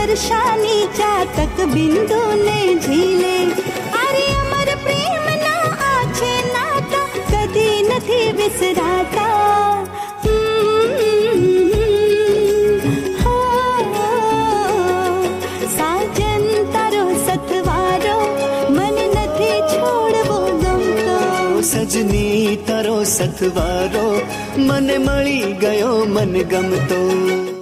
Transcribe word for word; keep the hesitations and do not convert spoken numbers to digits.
દર્શાની ચાતક બિંદુ ને ઝીલે. અરે અમર પ્રેમ ના આ છે નાતા કદી નથી વિસરાતા. સાજન તારો સથવારો મન નથી છોડવો ગમતો. સજની તારો સથવારો મને મળી ગયો મન ગમતો.